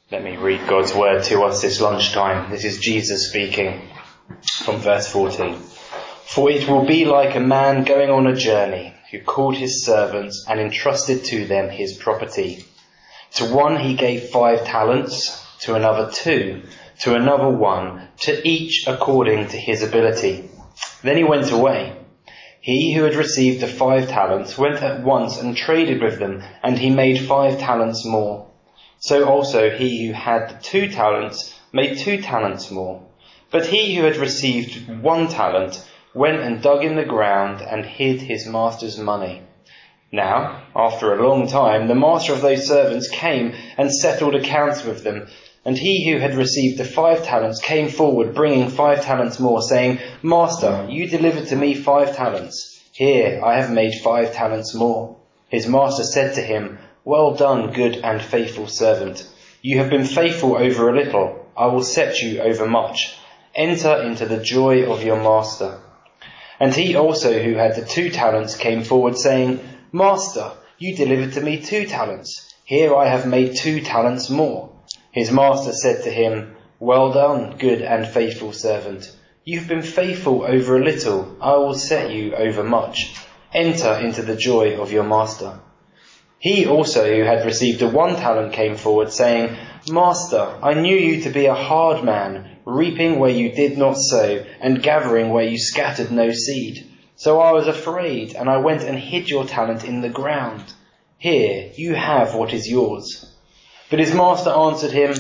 Let me read God's word to us this lunchtime. This is Jesus speaking from verse 14. For it will be like a man going on a journey who called his servants and entrusted to them his property. To one he gave 5 talents, to another 2, to another 1, to each according to his ability. Then he went away. He who had received the 5 talents went at once and traded with them, and he made 5 talents more. So also he who had the 2 talents made 2 talents more. But he who had received 1 talent went and dug in the ground and hid his master's money. Now, after a long time, the master of those servants came and settled accounts with them. And he who had received the 5 talents came forward, bringing 5 talents more, saying, Master, you delivered to me 5 talents. Here, I have made 5 talents more. His master said to him, Well done, good and faithful servant. You have been faithful over a little. I will set you over much. Enter into the joy of your master. And he also who had the 2 talents came forward, saying, Master, you delivered to me 2 talents. Here I have made 2 talents more. His master said to him, Well done, good and faithful servant. You've been faithful over a little. I will set you over much. Enter into the joy of your master. He also who had received the 1 talent came forward, saying, Master, I knew you to be a hard man, reaping where you did not sow, and gathering where you scattered no seed. So I was afraid, and I went and hid your talent in the ground. Here, you have what is yours. But his master answered him,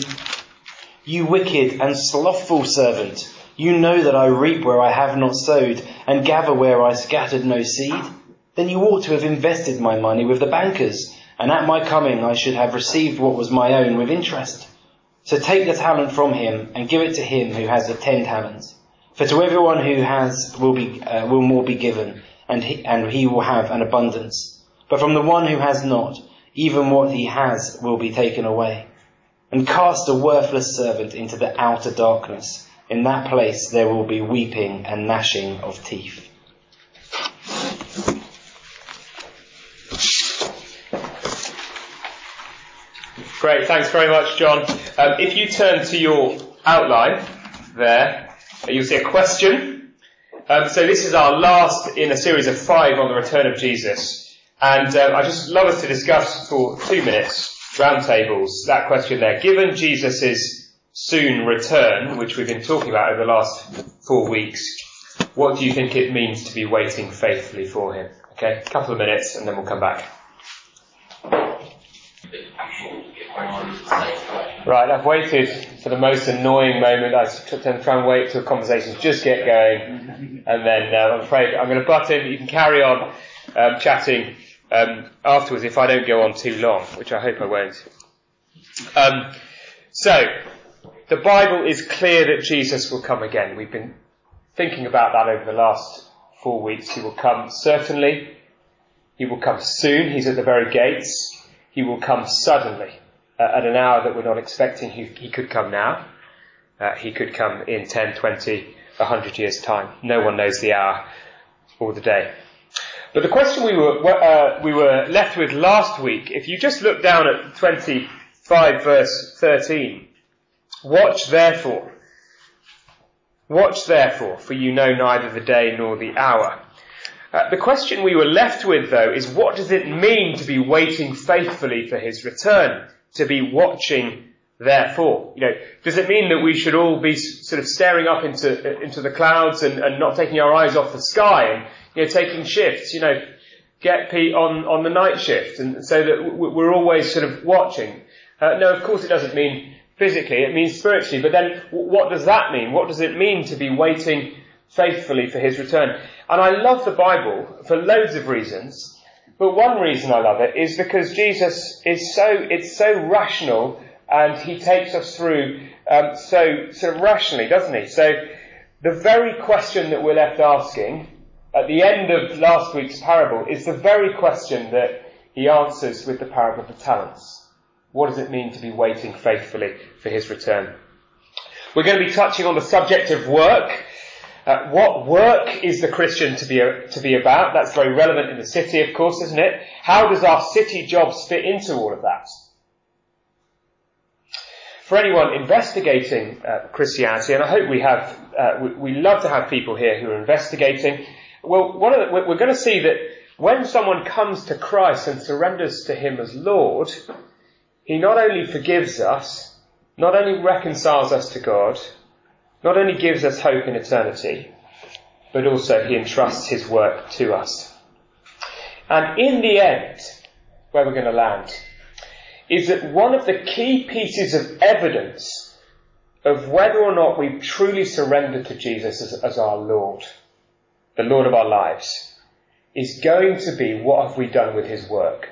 You wicked and slothful servant, you know that I reap where I have not sowed, and gather where I scattered no seed. Then you ought to have invested my money with the bankers, and at my coming I should have received what was my own with interest. So take the talent from him, and give it to him who has the 10 talents. For to everyone who has will more be given, and he will have an abundance. But from the one who has not, even what he has will be taken away. And cast a worthless servant into the outer darkness. In that place there will be weeping and gnashing of teeth. Great, thanks very much, John. If you turn to your outline there, you'll see a question. So this is our last in a series of 5 on the return of Jesus. And I just love us to discuss for 2 minutes, roundtables, that question there. Given Jesus' soon return, which we've been talking about over the last 4 weeks, what do you think it means to be waiting faithfully for him? Okay, a couple of minutes and then we'll come back. Right, I've waited for the most annoying moment. I try and wait till conversations just get going, and then I'm afraid I'm going to butt in. You can carry on chatting afterwards if I don't go on too long, which I hope I won't. So, the Bible is clear that Jesus will come again. We've been thinking about that over the last 4 weeks. He will come certainly. He will come soon. He's at the very gates. He will come suddenly. At an hour that we're not expecting. He could come now. He could come in 10, 20, 100 years' time. No one knows the hour or the day. But the question we were left with last week, if you just look down at 25 verse 13, watch therefore, for you know neither the day nor the hour. The question we were left with, though, is what does it mean to be waiting faithfully for his return? To be watching, therefore. Does it mean that we should all be sort of staring up into the clouds and not taking our eyes off the sky and, taking shifts, get Pete on the night shift, and so that we're always sort of watching? No, of course it doesn't mean physically, it means spiritually. But then what does that mean? What does it mean to be waiting faithfully for his return? And I love the Bible for loads of reasons. But one reason I love it is because Jesus is so rational, and he takes us through so sort of rationally, doesn't he? So the very question that we're left asking at the end of last week's parable is the very question that he answers with the parable of the talents. What does it mean to be waiting faithfully for his return? We're going to be touching on the subject of work. What work is the Christian to be about? That's very relevant in the city, of course, isn't it? How does our city jobs fit into all of that? For anyone investigating Christianity, and I hope we love to have people here who are investigating, well, we're going to see that when someone comes to Christ and surrenders to him as Lord, he not only forgives us, not only reconciles us to God, not only gives us hope in eternity, but also he entrusts his work to us. And in the end, where we're going to land, is that one of the key pieces of evidence of whether or not we've truly surrendered to Jesus as our Lord, the Lord of our lives, is going to be what have we done with his work.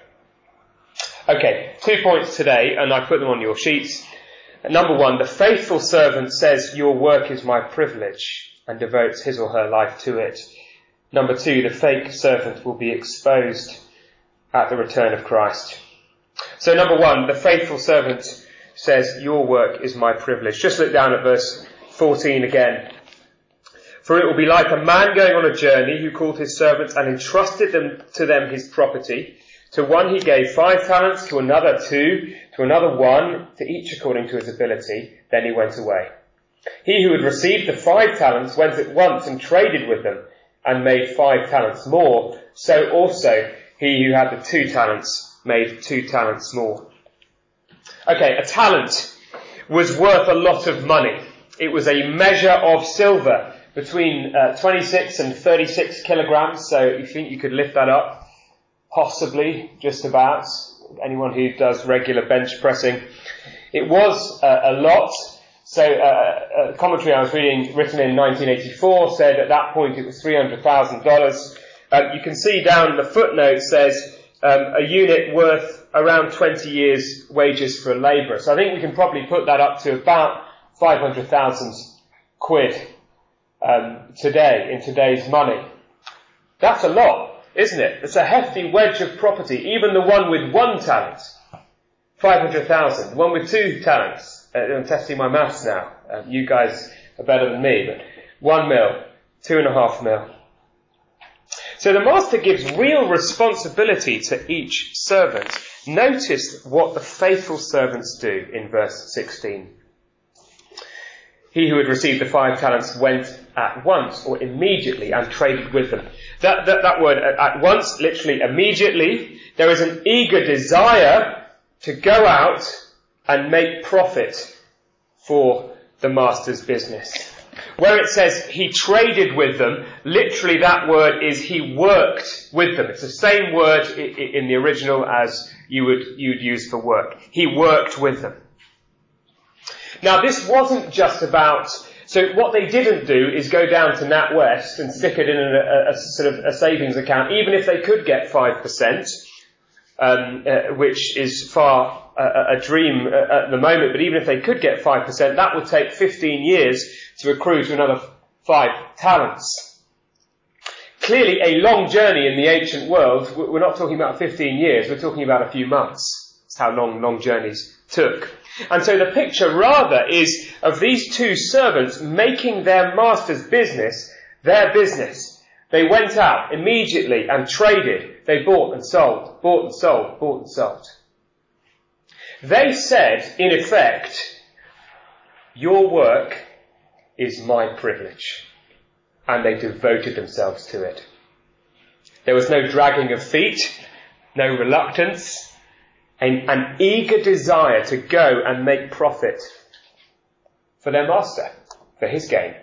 Okay, 2 points today, and I put them on your sheets. Number 1, the faithful servant says, your work is my privilege, and devotes his or her life to it. Number 2, the fake servant will be exposed at the return of Christ. So number 1, the faithful servant says, your work is my privilege. Just look down at verse 14 again. For it will be like a man going on a journey who called his servants and entrusted to them his property. To one he gave 5 talents, to another 2, to another 1, to each according to his ability. Then he went away. He who had received the 5 talents went at once and traded with them and made 5 talents more. So also he who had the 2 talents made 2 talents more. Okay, a talent was worth a lot of money. It was a measure of silver between 26 and 36 kilograms. So you think you could lift that up? Possibly, just about. Anyone who does regular bench pressing. It was a lot. So a commentary I was reading, written in 1984, said at that point it was $300,000. You can see down the footnote says a unit worth around 20 years' wages for a labourer. So I think we can probably put that up to about 500,000 quid today, in today's money. That's a lot, isn't it? It's a hefty wedge of property. Even the one with 1 talent, 500,000. The one with 2 talents, I'm testing my maths now. You guys are better than me, but 1 mil, 2.5 mil. So the master gives real responsibility to each servant. Notice what the faithful servants do in verse 16. He who had received the 5 talents went at once or immediately and traded with them. That word at once, literally immediately, there is an eager desire to go out and make profit for the master's business. Where it says he traded with them, literally that word is he worked with them. It's the same word in the original as you'd use for work. He worked with them. Now this wasn't just about, so what they didn't do is go down to NatWest and stick it in a sort of a savings account, even if they could get 5%, which is far a dream at the moment, but even if they could get 5%, that would take 15 years to accrue to another 5 talents. Clearly a long journey in the ancient world, we're not talking about 15 years, we're talking about a few months. That's how long journeys took. And so the picture rather is of these 2 servants making their master's business their business. They went out immediately and traded. They bought and sold, bought and sold, bought and sold. They said, in effect, your work is my privilege. And they devoted themselves to it. There was no dragging of feet, no reluctance, an eager desire to go and make profit for their master, for his gain.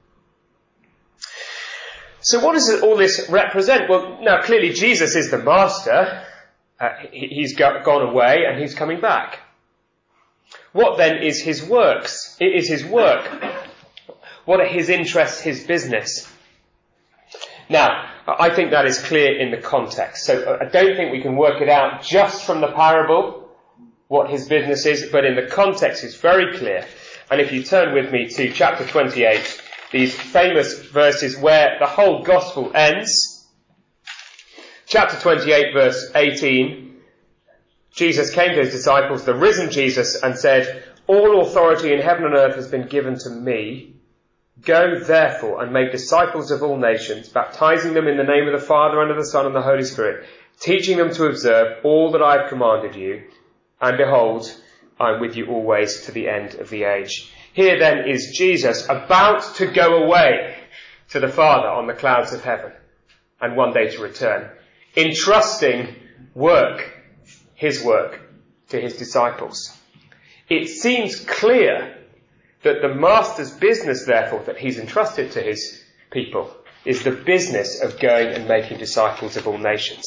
So what does all this represent? Well, now clearly Jesus is the master. He's gone away and he's coming back. What then is his works? It is his work. What are his interests, his business? Now, I think that is clear in the context. So I don't think we can work it out just from the parable, what his business is, but in the context it's very clear. And if you turn with me to chapter 28, these famous verses where the whole gospel ends. Chapter 28, verse 18. Jesus came to his disciples, the risen Jesus, and said, all authority in heaven and earth has been given to me. Go therefore and make disciples of all nations, baptizing them in the name of the Father and of the Son and the Holy Spirit, teaching them to observe all that I have commanded you. And behold, I'm with you always to the end of the age. Here then is Jesus about to go away to the Father on the clouds of heaven and one day to return, entrusting his work, to his disciples. It seems clear that the Master's business, therefore, that he's entrusted to his people is the business of going and making disciples of all nations.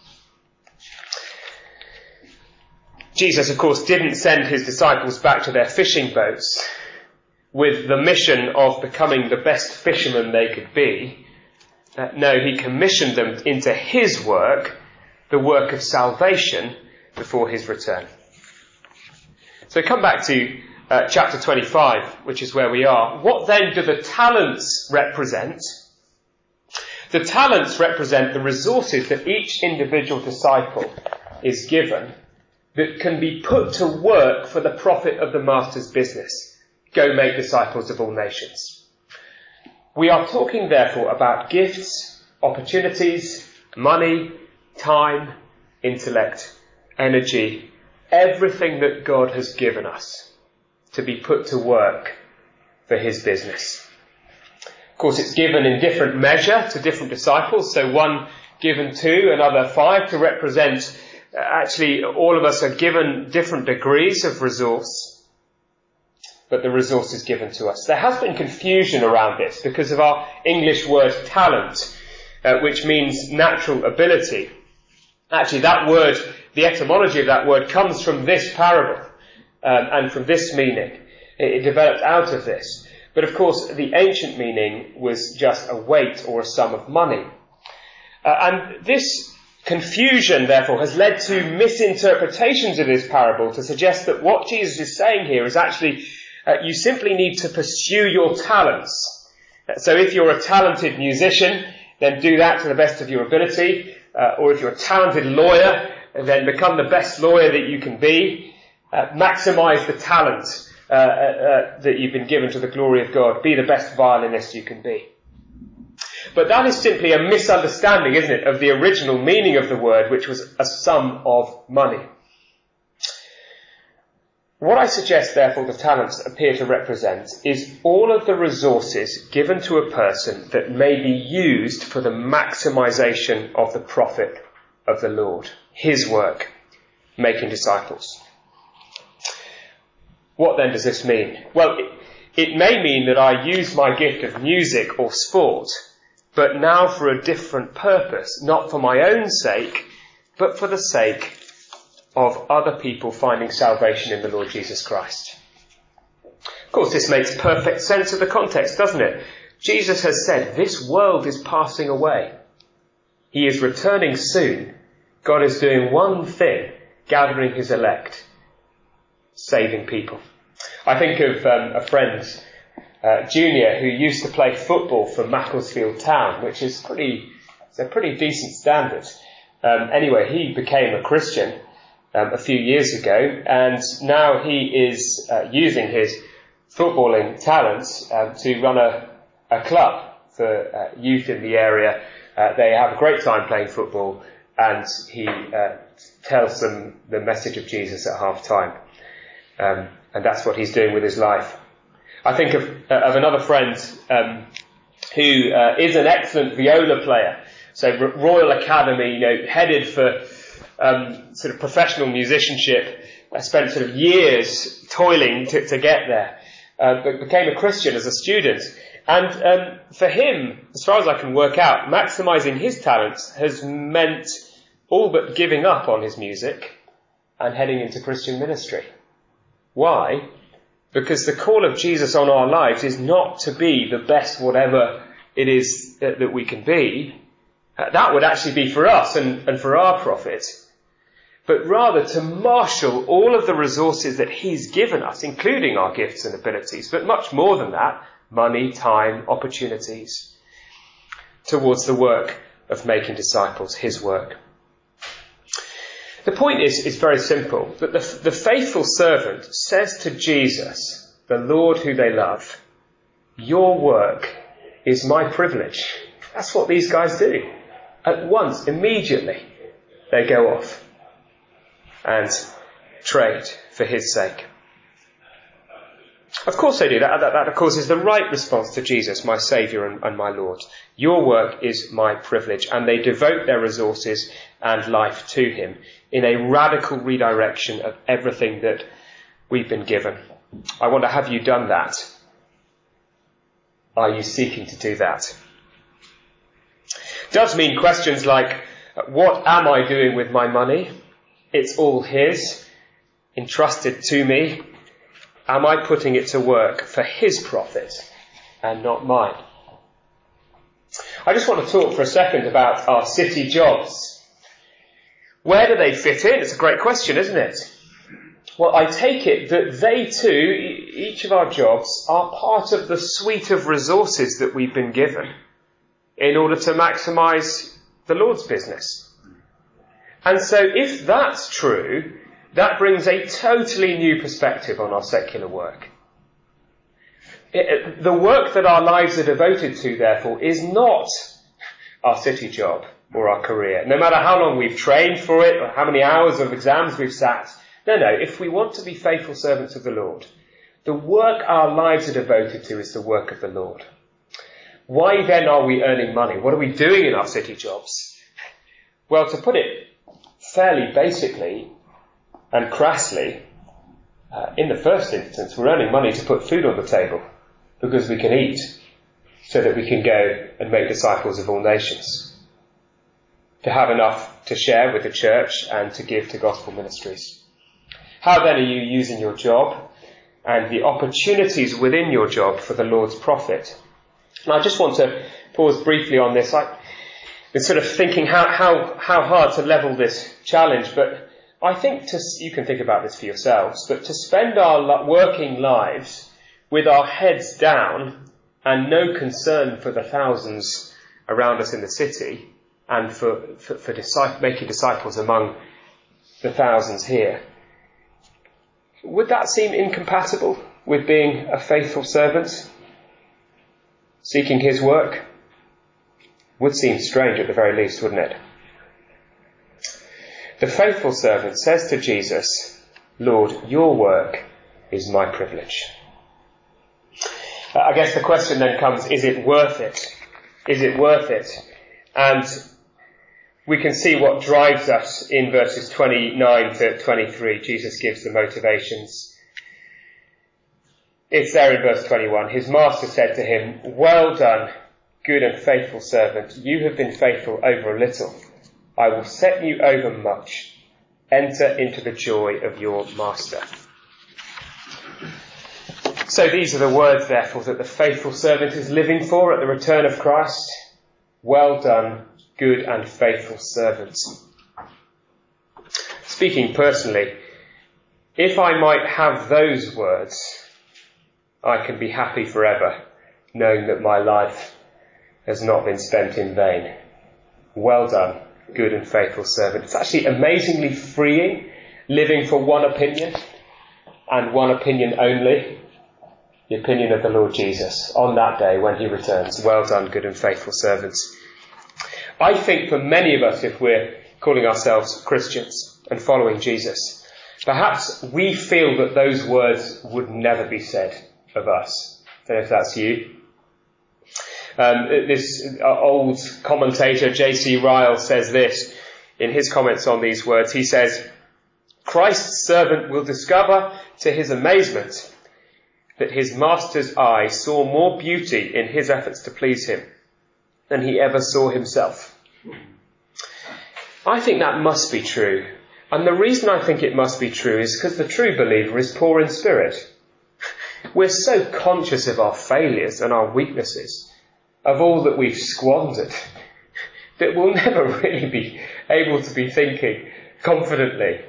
Jesus, of course, didn't send his disciples back to their fishing boats with the mission of becoming the best fishermen they could be. No, he commissioned them into his work, the work of salvation, before his return. So come back to chapter 25, which is where we are. What then do the talents represent? The talents represent the resources that each individual disciple is given that can be put to work for the profit of the Master's business. Go make disciples of all nations. We are talking, therefore, about gifts, opportunities, money, time, intellect, energy, everything that God has given us to be put to work for his business. Of course, it's given in different measure to different disciples, so one given 2, another 5 to represent. Actually, all of us are given different degrees of resource, but the resource is given to us. There has been confusion around this because of our English word talent, which means natural ability. Actually, that word, the etymology of that word comes from this parable and from this meaning. It developed out of this. But of course, the ancient meaning was just a weight or a sum of money. And this confusion, therefore, has led to misinterpretations of this parable to suggest that what Jesus is saying here is actually you simply need to pursue your talents. So if you're a talented musician, then do that to the best of your ability. Or if you're a talented lawyer, then become the best lawyer that you can be. Maximize the talent that you've been given to the glory of God. Be the best violinist you can be. But that is simply a misunderstanding, isn't it, of the original meaning of the word, which was a sum of money. What I suggest, therefore, the talents appear to represent is all of the resources given to a person that may be used for the maximization of the profit of the Lord, his work, making disciples. What then does this mean? Well, it may mean that I use my gift of music or sport, but now for a different purpose, not for my own sake, but for the sake of other people finding salvation in the Lord Jesus Christ. Of course, this makes perfect sense of the context, doesn't it? Jesus has said, this world is passing away. He is returning soon. God is doing one thing, gathering his elect, saving people. I think of a friend, Junior, who used to play football for Macclesfield Town, which is a pretty decent standard. Anyway, he became a Christian a few years ago, and now he is using his footballing talents to run a club for youth in the area. They have a great time playing football, and he tells them the message of Jesus at half time. And that's what he's doing with his life. I think of another friend who is an excellent viola player. So Royal Academy, headed for sort of professional musicianship. I spent sort of years toiling to get there, but became a Christian as a student. And for him, as far as I can work out, maximizing his talents has meant all but giving up on his music and heading into Christian ministry. Why? Because the call of Jesus on our lives is not to be the best whatever it is that we can be. That would actually be for us and for our profit. But rather to marshal all of the resources that he's given us, including our gifts and abilities, but much more than that, money, time, opportunities, towards the work of making disciples, his work. The point is very simple, that the faithful servant says to Jesus, the Lord who they love, your work is my privilege. That's what these guys do. At once, immediately, they go off and trade for his sake. Of course they do. That of course, is the right response to Jesus, my Saviour and my Lord. Your work is my privilege. And they devote their resources and life to him in a radical redirection of everything that we've been given. I wonder, have you done that? Are you seeking to do that? It does mean questions like, what am I doing with my money? It's all his, entrusted to me. Am I putting it to work for his profit and not mine? I just want to talk for a second about our city jobs. Where do they fit in? It's a great question, isn't it? Well, I take it that they too, each of our jobs, are part of the suite of resources that we've been given in order to maximise the Lord's business. And so if that's true, that brings a totally new perspective on our secular work. The work that our lives are devoted to, therefore, is not our city job or our career. No matter how long we've trained for it or how many hours of exams we've sat. No, if we want to be faithful servants of the Lord, the work our lives are devoted to is the work of the Lord. Why then are we earning money? What are we doing in our city jobs? Well, to put it fairly basically and crassly, in the first instance, we're earning money to put food on the table because we can eat so that we can go and make disciples of all nations. To have enough to share with the church and to give to gospel ministries. How then are you using your job and the opportunities within your job for the Lord's profit? And I just want to pause briefly on this. I've been sort of thinking how hard to level this challenge, but I think you can think about this for yourselves, but to spend our working lives with our heads down and no concern for the thousands around us in the city and for making disciples among the thousands here, would that seem incompatible with being a faithful servant, seeking his work? Would seem strange at the very least, wouldn't it? The faithful servant says to Jesus, Lord, your work is my privilege. I guess the question then comes, is it worth it? Is it worth it? And we can see what drives us in verses 29 to 23. Jesus gives the motivations. It's there in verse 21. His master said to him, well done, good and faithful servant. You have been faithful over a little. I will set you over much. Enter into the joy of your master. So these are the words, therefore, that the faithful servant is living for at the return of Christ. Well done, good and faithful servant. Speaking personally, if I might have those words, I can be happy forever, knowing that my life has not been spent in vain. Well done, good and faithful servant. It's actually amazingly freeing, living for one opinion, and one opinion only, the opinion of the Lord Jesus, on that day when he returns. Well done, good and faithful servants. I think for many of us, if we're calling ourselves Christians and following Jesus, perhaps we feel that those words would never be said of us. I don't know if that's you. This old commentator, J.C. Ryle, says this in his comments on these words. He says, Christ's servant will discover to his amazement that his master's eye saw more beauty in his efforts to please him than he ever saw himself. I think that must be true. And the reason I think it must be true is because the true believer is poor in spirit. We're so conscious of our failures and our weaknesses, of all that we've squandered, that we'll never really be able to be thinking confidently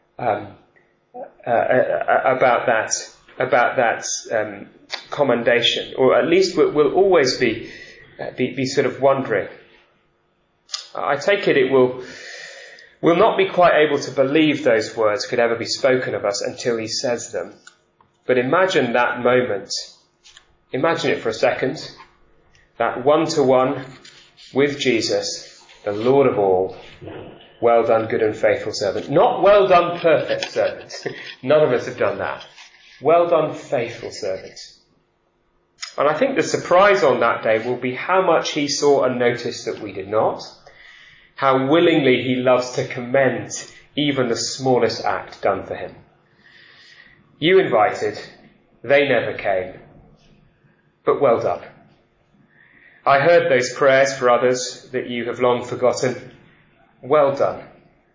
about that commendation, or at least we'll always be sort of wondering. I take it we'll not be quite able to believe those words could ever be spoken of us until he says them. But imagine that moment. Imagine it for a second. That one-to-one with Jesus, the Lord of all, Well done, good and faithful servant. Not well done, perfect servant. None of us have done that. Well done, faithful servant. And I think the surprise on that day will be how much he saw and noticed that we did not. How willingly he loves to commend even the smallest act done for him. You invited, they never came, but well done. I heard those prayers for others that you have long forgotten. Well done.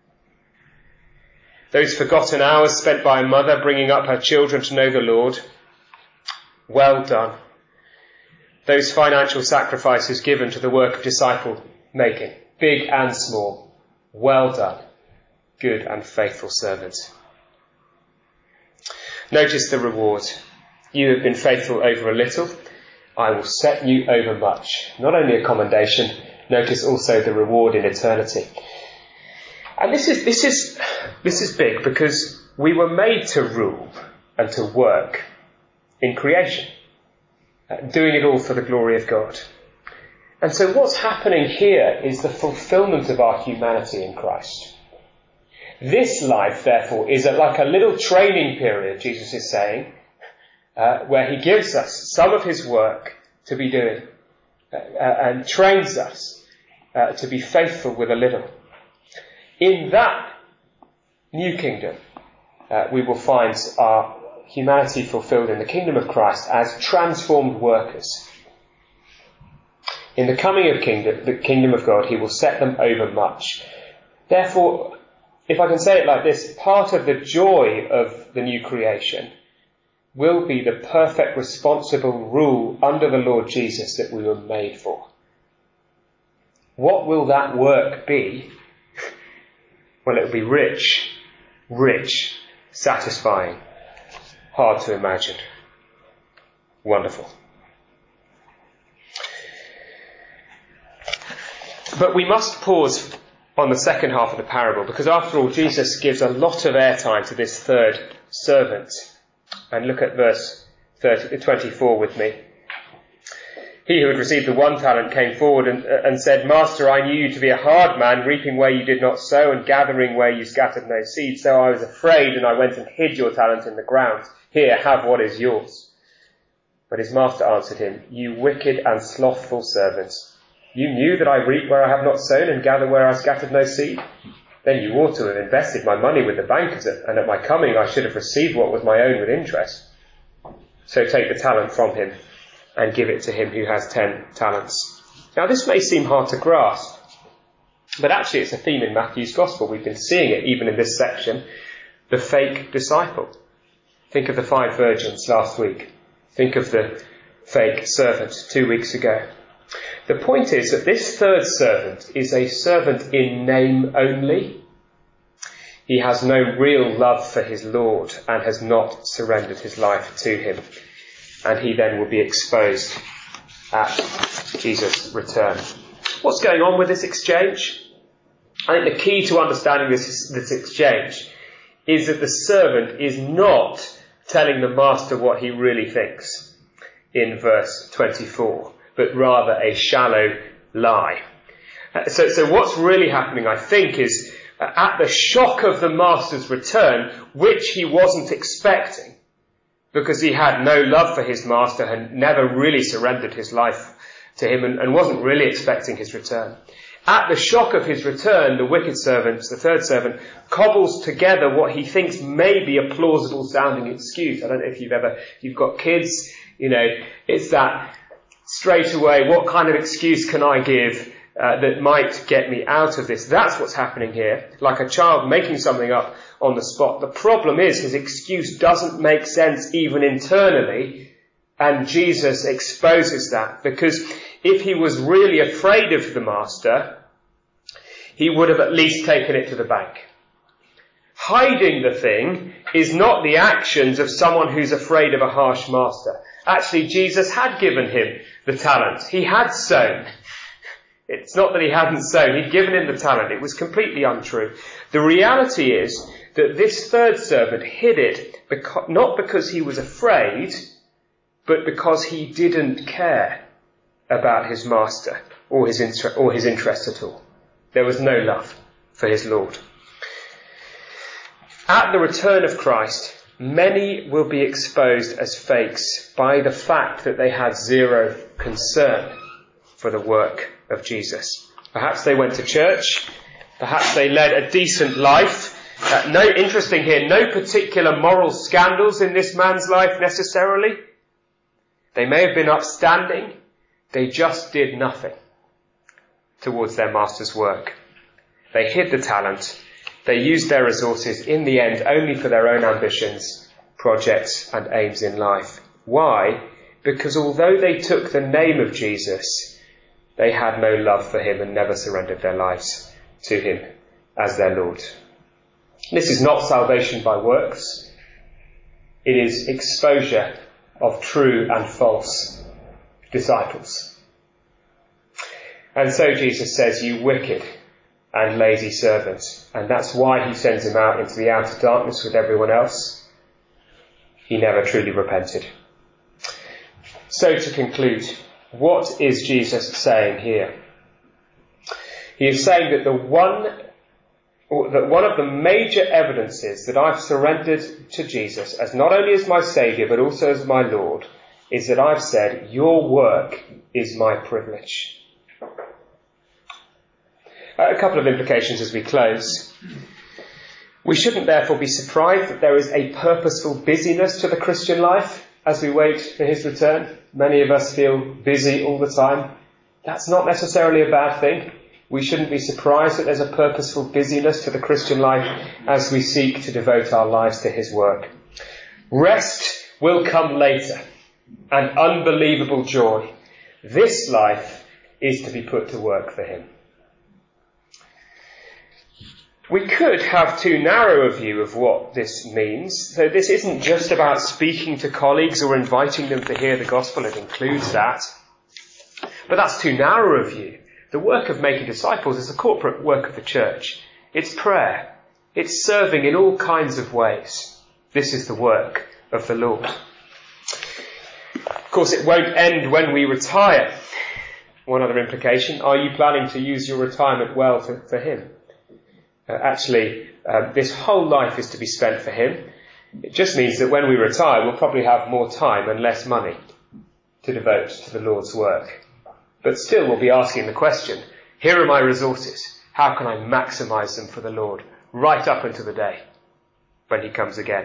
Those forgotten hours spent by a mother bringing up her children to know the Lord. Well done. Those financial sacrifices given to the work of disciple making, big and small. Well done, good and faithful servant. Notice the reward. You have been faithful over a little. I will set you over much. Not only a commendation, notice also the reward in eternity. And this is big because we were made to rule and to work in creation, doing it all for the glory of God. And so what's happening here is the fulfillment of our humanity in Christ. This life, therefore, is like a little training period, Jesus is saying, where he gives us some of his work to be doing and trains us to be faithful with a little. In that new kingdom, we will find our humanity fulfilled in the kingdom of Christ as transformed workers. In the coming of the kingdom of God, he will set them over much. Therefore, if I can say it like this, part of the joy of the new creation will be the perfect responsible rule under the Lord Jesus that we were made for. What will that work be? Well, it will be rich, satisfying, hard to imagine. Wonderful. But we must pause on the second half of the parable, because after all, Jesus gives a lot of airtime to this third servant. And look at verse 24 with me. He who had received the 1 talent came forward and said, Master, I knew you to be a hard man, reaping where you did not sow and gathering where you scattered no seed. So I was afraid and I went and hid your talent in the ground. Here, have what is yours. But his master answered him, You wicked and slothful servants. You knew that I reap where I have not sown and gather where I scattered no seed? Then you ought to have invested my money with the bankers, and at my coming I should have received what was my own with interest. So take the talent from him and give it to him who has 10 talents. Now this may seem hard to grasp, but actually it's a theme in Matthew's Gospel. We've been seeing it even in this section. The fake disciple. Think of the 5 virgins last week. Think of the fake servant 2 weeks ago. The point is that this third servant is a servant in name only. He has no real love for his Lord and has not surrendered his life to him. And he then will be exposed at Jesus' return. What's going on with this exchange? I think the key to understanding this exchange is that the servant is not telling the master what he really thinks in verse 24. But rather a shallow lie. So what's really happening, I think, is at the shock of the master's return, which he wasn't expecting, because he had no love for his master and never really surrendered his life to him and wasn't really expecting his return. At the shock of his return, the wicked servant, the third servant, cobbles together what he thinks may be a plausible sounding excuse. I don't know if you've got kids, it's that straight away, what kind of excuse can I give that might get me out of this? That's what's happening here, like a child making something up on the spot. The problem is his excuse doesn't make sense even internally, and Jesus exposes that, because if he was really afraid of the master, he would have at least taken it to the bank. Hiding the thing is not the actions of someone who's afraid of a harsh master. Actually, Jesus had given him the talent. He had sown. It's not that he hadn't sown. He'd given him the talent. It was completely untrue. The reality is that this third servant hid it not because he was afraid, but because he didn't care about his master or his interest at all. There was no love. for his Lord. At the return of Christ, many will be exposed as fakes by the fact that they had zero concern for the work of Jesus. Perhaps they went to church, perhaps they led a decent life. Interesting here, no particular moral scandals in this man's life necessarily. They may have been upstanding, they just did nothing towards their master's work. They hid the talent, they used their resources in the end only for their own ambitions, projects and aims in life. Why? Because although they took the name of Jesus, they had no love for him and never surrendered their lives to him as their Lord. This is not salvation by works. It is exposure of true and false disciples. And so Jesus says, you wicked and lazy servants. And that's why he sends him out into the outer darkness with everyone else. He never truly repented. So to conclude, what is Jesus saying here? He is saying that one of the major evidences that I've surrendered to Jesus as not only as my Saviour but also as my Lord is that I've said, your work is my privilege. A couple of implications as we close. We shouldn't therefore be surprised that there is a purposeful busyness to the Christian life as we wait for his return. Many of us feel busy all the time. That's not necessarily a bad thing. We shouldn't be surprised that there's a purposeful busyness to the Christian life as we seek to devote our lives to his work. Rest will come later, and unbelievable joy. This life is to be put to work for him. We could have too narrow a view of what this means. So this isn't just about speaking to colleagues or inviting them to hear the gospel. It includes that. But that's too narrow a view. The work of making disciples is the corporate work of the church. It's prayer. It's serving in all kinds of ways. This is the work of the Lord. Of course, it won't end when we retire. One other implication, are you planning to use your retirement well for him? This whole life is to be spent for him. It just means that when we retire, we'll probably have more time and less money to devote to the Lord's work. But still we'll be asking the question, here are my resources. How can I maximise them for the Lord right up until the day when he comes again?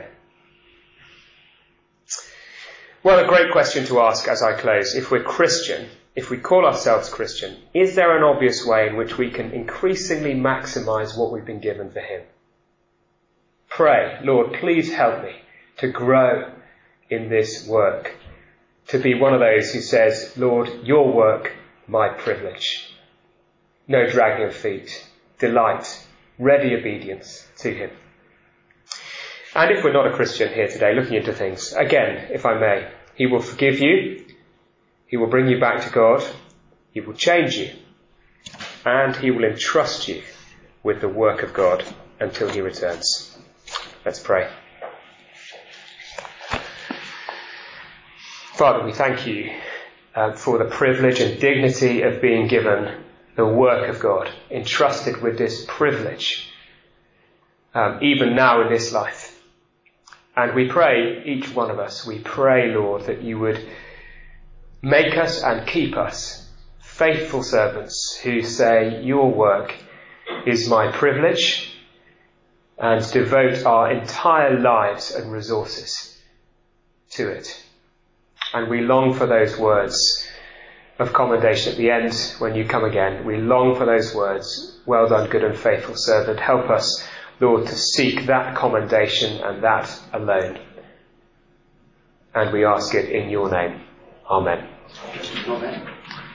Well, a great question to ask as I close. If we're Christian, if we call ourselves Christian, is there an obvious way in which we can increasingly maximise what we've been given for him? Pray, Lord, please help me to grow in this work, to be one of those who says, Lord, your work, my privilege. No dragging of feet, delight, ready obedience to him. And if we're not a Christian here today, looking into things, again, if I may, he will forgive you, he will bring you back to God, he will change you, and he will entrust you with the work of God until he returns. Let's pray. Father, we thank you for the privilege and dignity of being given the work of God, entrusted with this privilege, even now in this life. And we pray, each one of us, we pray, Lord, that you would make us and keep us faithful servants who say, your work is my privilege, and devote our entire lives and resources to it. And we long for those words of commendation at the end when you come again. We long for those words, well done, good and faithful servant. Help us, Lord, to seek that commendation and that alone. And we ask it in your name. Amen. Amen.